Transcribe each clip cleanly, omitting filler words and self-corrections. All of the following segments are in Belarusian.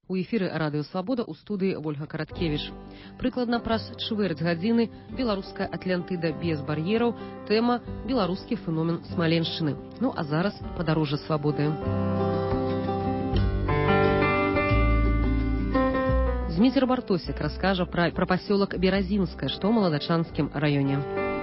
У эфіры радыё Свабода ў студыі Ольга Караткевіч. Прыкладна праз чвэрць гадзіны беларуская Атлантыда без бар'ераў, тэма беларускі феномен Смаленшчыны. Ну а зараз падарожжа свабоды. Зміцер Бартосік раскажа пра пасёлак Беразінскае, што ў Маладачанскім раёне.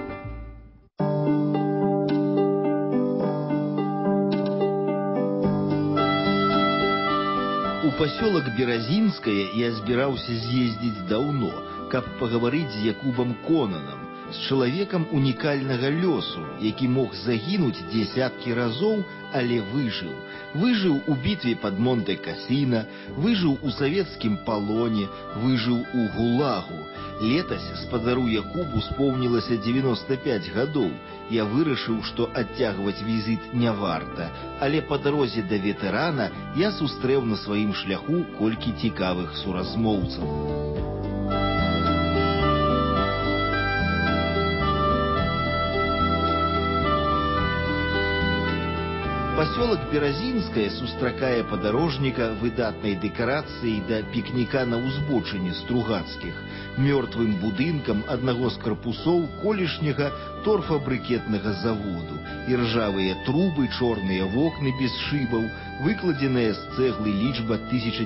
У пасёлак Беразінскае я збіраўся з'ездзіць даўно, каб пагаварыць з Якубам Конанам, з чалавекам унікальнага лёсу, які мог загінуць дзесяткі разоў, але выжыў. Выжыў у бітве пад Монте-Касіна, выжыў у савецкім палоне, выжыў у ГУЛАГу. Летась спадару Якубу споўнілася 95 гадоў. Я вырашыў, што адцягваць візіт не варта, але па дарозе да ветэрана я сустрэў на сваім шляху колькі цікавых суразмоўцаў. Пасёлак Беразінскае сустракае падарожніка выдатнай дэкарацыяй да пікніка на ўзбочыне Стругацкіх, мёртвым будынкам аднаго з карпусоў колішняга торфабрыкетнага заводу, і ржавыя трубы, чорныя вокны без шыбаў, выкладзеная з цэглы лічба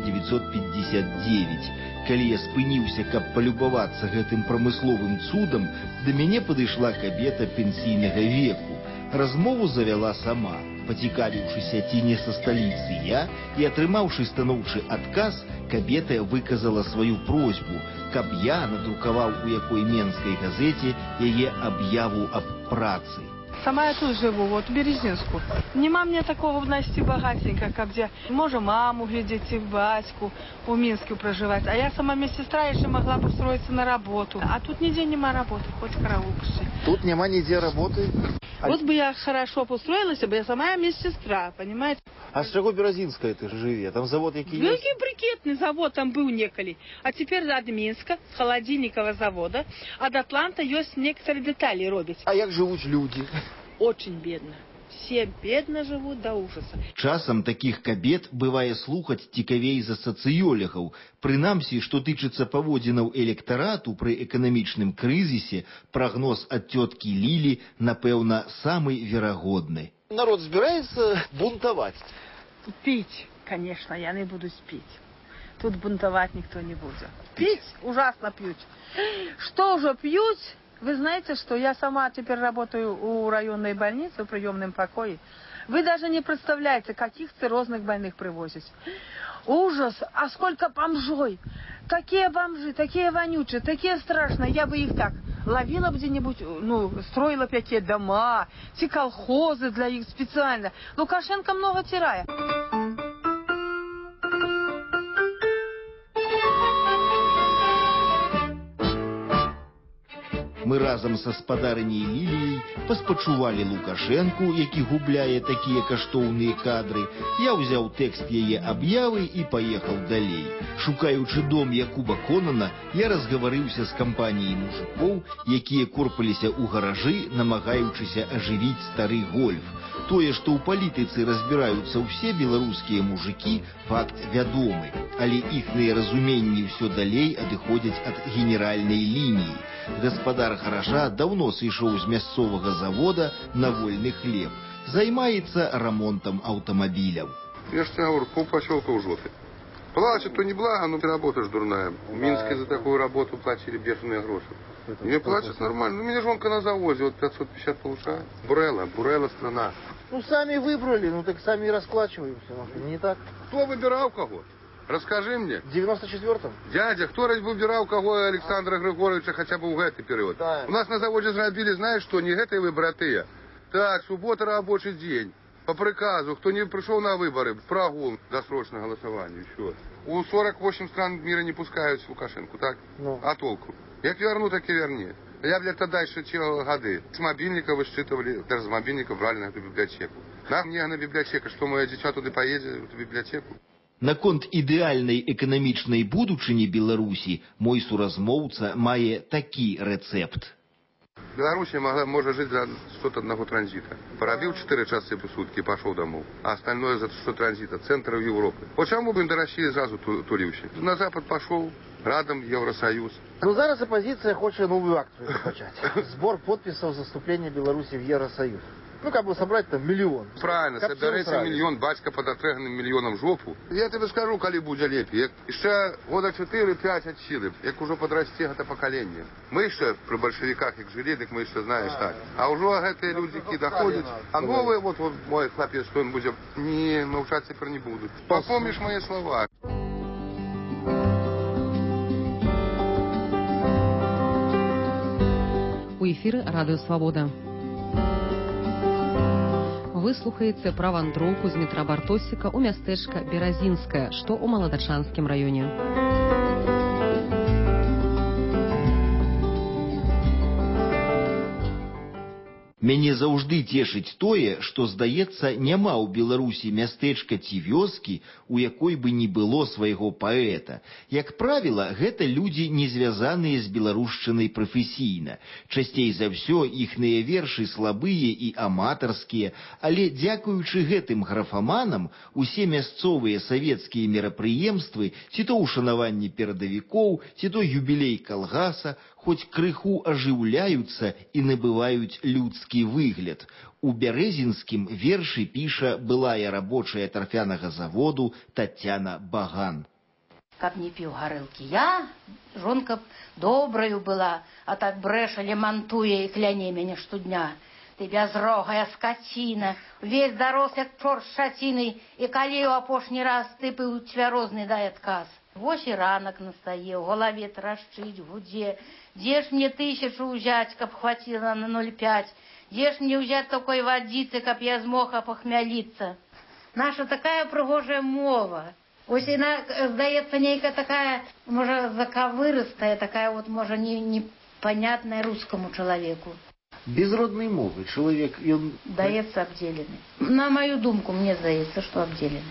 1959. Калі я спыніўся, каб палюбавацца гэтым прамысловым цудам, да мяне падышла кабета пенсійнага веку. Размову завяла сама, пацікавіўшыся, ці не са сталіцы я, і атрымаўшы станоўчы адказ, кабета выказала сваю просьбу, каб я надрукаваў у якой менскай газеце яе аб'яву аб працы. Сама я тут живу, вот в Березинску. Нема мне такого в Насти богатенько, как где можно маму глядеть и батьку у Минске проживать. А я сама медсестра еще могла бы устроиться на работу. А тут нигде нема работы, хоть караул пиши. Тут нема нигде работы? Вот бы я хорошо устроилась, бы я сама медсестра, понимаете? А с чего Березинская ты живе? Там завод який есть? Великий брикетный завод там был неколи. А теперь от Минска, с холодильникового завода, от Атланта есть некоторые детали робить. А як живут люди? Очень бедно. Все бедно живут до ужаса. Часам такіх кабет бывае слухаць цікавей за сацыёлягаў. Прынамсі, што тычыцца паводзінаў электарату пры эканамічным крызісе, прагноз ад цёткі Лілі, напэўна, самы верагодны. Народ збіраецца бунтаваць? Пить, конечно, я не буду пить. Тут бунтовать никто не будет. Пить ужасно пьют. Что же пьют? Вы знаете, что я сама теперь работаю у районной больницы, в приемном покое. Вы даже не представляете, каких циррозных больных привозят. Ужас! А сколько бомжой! Такие бомжи, такие вонючие, такие страшные. Я бы их так ловила где-нибудь, строила бы такие дома, те колхозы для их специально. Лукашенко много тирая. Мы разам са спадарыняй Ліліяй паспачувалі Лукашэнку, які губляе такія каштоўныя кадры. Я ўзяў тэкст яе аб'явы і паехаў далей. Шукаючы дом Якуба Конана, я разгаварыўся з кампаніяй мужикоў, якія корпаліся ў гаражы, намагаючыся ажывіць стары гольф. Тое, што ў палітыцы разбіраюцца ўсе беларускія мужыкі, факт вядомы, але іхныя разуменні ўсё далей адыходзяць ад генеральнай лініі. Гаспадар гаража даўно сышоў з мясцовага завода на вольны хлеб. Займаецца рамонтам аўтамабіляў. Я ж тебе говорю, полпоселка у жоты. Платят, то не благо, но работа ж дурная. В Минске за такую работу платили бешеные гроши. Мне платят нормально. Ну, меня жонка на заводе, вот 550 получаю. Бурела страна. Ну, сами выбрали, так сами и расплачиваемся. Не так? Кто выбирал кого? Расскажи мне. В 94-м? Дядя, кто выбирал кого Александра Григоровича хотя бы в этот период? Да. У нас на заводе зробили, знаешь что, не этой вы, браты. Так, суббота рабочий день. По приказу, кто не пришел на выборы, прогул, досрочное голосование, еще. У 48 стран мира не пускают Лукашенко, так? Ну. А толку? Як верну, так и верни. Я, тогда еще чего годы. С мобильника высчитывали, даже с мобильника брали на эту библиотеку. Нам не на библиотеку, что мое дитя туда поедет, в эту библиотеку. Наконт ідэальнай эканамічнай будучыні Беларусі мой суразмоўца мае такі рэцэпт. Беларусь может жить за счет одного транзита. Поробил 4 часа в сутки, пошел домой. А остальное за счет транзита. Центр Европы. Почему бы до России сразу тулився? На Запад пошел, рядом Евросоюз. Ну, зараз оппозиция хочет новую акцию начать. Сбор подписов за вступление Беларуси в Евросоюз. Ну, как бы собрать там миллион. Правильно, соберется миллион, батька под отрегнанным миллионом жопу. Я тебе скажу, коли буде лепі. Ще года 4-5 от силы, як уже подрасте это поколение. Мы ще при большевиках, як жили, так мы ще знаешь так. А уже эти люди, які доходят, а новые, вот мой хлопец, что он будет, не, научать теперь не будут. Попомнишь мои слова. У эфіры радыё Свабода. Вы слухаеце пра вандроўку з метра Бартосіка ў мястэчка Беразінскае, што ў Маладачанскім раёне. Мяне заўжды цешыць тое, што, здаецца, няма ў Беларусі мястэчка ці вёскі, у якой бы не было свайго паэта. Як правіла, гэта людзі, не звязаныя з беларушчынай прафесійна. Часцей за ўсё іхныя вершы слабыя і аматарскія, але дзякуючы гэтым графаманам усе мясцовыя савецкія мерапрыемствы, ці то ўшанаванне перадавікоў, ці то юбілей калгаса, хоць крыху ажыўляюцца і набываюць людскі выгляд. У Бярэзінскім вершы піша былая рабочая тарфянага заводу Тацяна Баган. Каб не піў гарэлкі я, жонка б добраю была, а так брэша, лемантуе і кляне мяне штодня. Ты бязрогая скаціна, увесь дарос, як чорт шчаціны, і калі ў апошні раз ты пыў цвярозны, дай адказ. Вось і ранак настае, у галаве трашчыць, гудзе. Дзе ж мне 1000 ўзяць, каб хваціла на 0,5? Дзе ж мне ўзяць такой вадзіцы, каб я змог апахмяліцца? Наша такая прыгожая мова. Ось яна, здаецца, нейкая такая, можа, закавырыстая, такая вот, можа, непонятная рускаму чалавеку. Без родной мовы человек, он... Даецца абдзелены. На мою думку, мне здаецца, што абдзелены.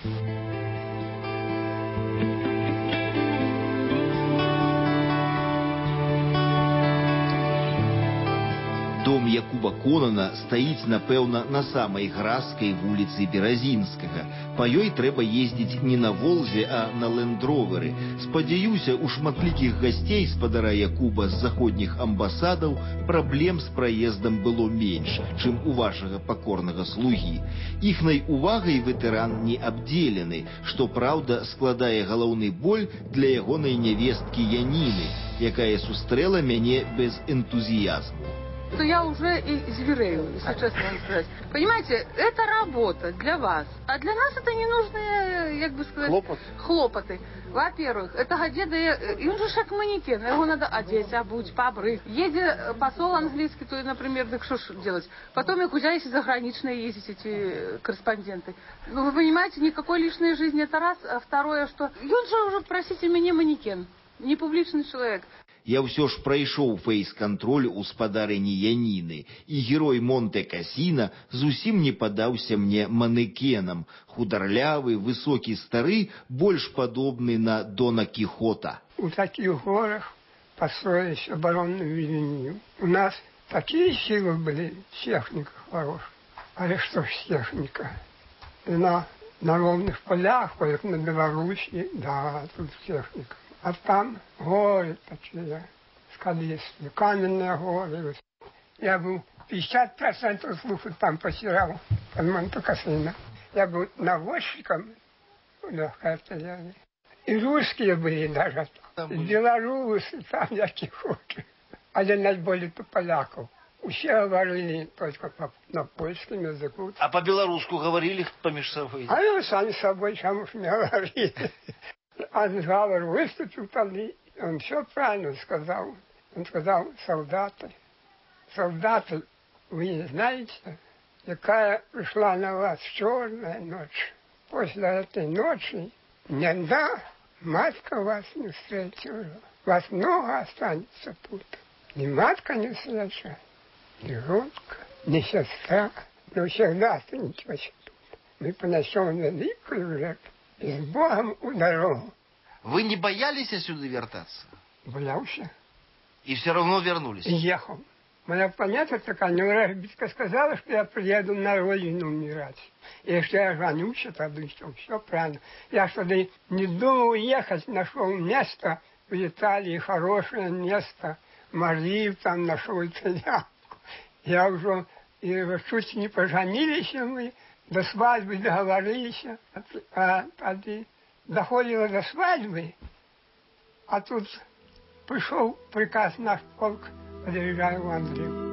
Дом Якуба Конана стаіць, напэўна, на самай гразкай вуліцы Беразінскага. Па ёй трэба ездзіць не на Волзе, а на лэндроверы. Спадзяюся, у шматлікіх гасцей спадара Якуба з заходніх амбасадаў праблем з праездам было менш, чым у вашага пакорнага слугі. Іхнай увагай ветэран не абдзелены, што, праўда, складае галоўны боль для ягонай нявесткі Яніны, якая сустрэла мяне без энтузіязму. То я уже и зверею, если честно вам сказать. Понимаете, это работа для вас, а для нас это ненужные, как бы сказать, хлопоты. Во-первых, это деда, и он же как манекен, его надо одеть, обуть, побрыть. Едет посол английский, то, например, так что ж делать? Потом их куда если заграничные ездить, эти корреспонденты. Ну, вы понимаете, никакой лишней жизни, это раз. А второе, что... И он же уже, простите меня, манекен, не публичный человек. Я ўсё ж прайшоў фэйс-кантроль у спадарыні Яніны, і герой Монте-Касіна зусім не падаўся мне манекенам, хударлявы, высокі стары, больш падобны на Дона Кіхота. У таких горах построились оборонную линию. У нас такие силы были, техника хорошая. А что ж техника? На ровных полях, как на Беларуси, да, тут техника. А там горы такие, скалистые, каменные горы. Я был 50% слуха там потерял, под Монте-Кассино. Я был навозчиком легкой артиллерии. И русские были даже там, и белорусы там, яких хочешь. Але наиболее то поляков. Все говорили только на польском языку. А по-белорусски говорили помеж собой? А мы сами с собой чему ж не говорили. А Гавр выступил там, и он все правильно сказал. Он сказал: солдаты, вы не знаете, какая пришла на вас черная ночь. После этой ночи ни одна матка вас не встретила. Вас много останется тут. Ни матка не встреча, ни жонка, ни сестра. Но всегда останетесь тут. Мы понесем великую жертву. И с Богом у дорогу. Вы не боялись отсюда вертаться? Боялся. И все равно вернулись? И ехал. Моя планета такая, неврожбитка сказала, что я приеду на родину умирать. И что я женюсь, тогда все правильно. Я что не думал ехать, нашел место в Италии, хорошее место. Марию там нашел итальянку. Я уже чуть не поженились мы, до свадьбы договорились. Доходило до свадьбы, а тут пришел приказ наш полк, подъезжаю в Андреев.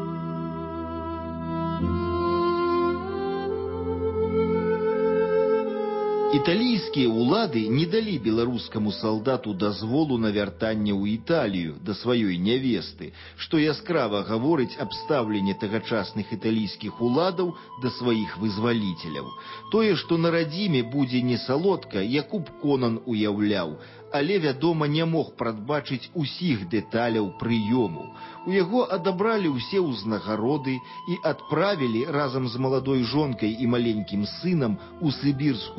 Італійскія ўлады не далі беларускаму салдату дазволу на вяртанне ў Італію да сваёй нявесты, што яскрава гаворыць аб стаўленні тагачасных італійскіх уладаў да сваіх вызваліцеляў. Тое, што на радзіме будзе не салодка, Якуб Конан уяўляў, але, вядома, не мог прадбачыць усіх дэталяў прыёму. У яго адабралі ўсе ўзнагароды і адправілі разам з маладой жонкай і маленькім сынам у сібірскую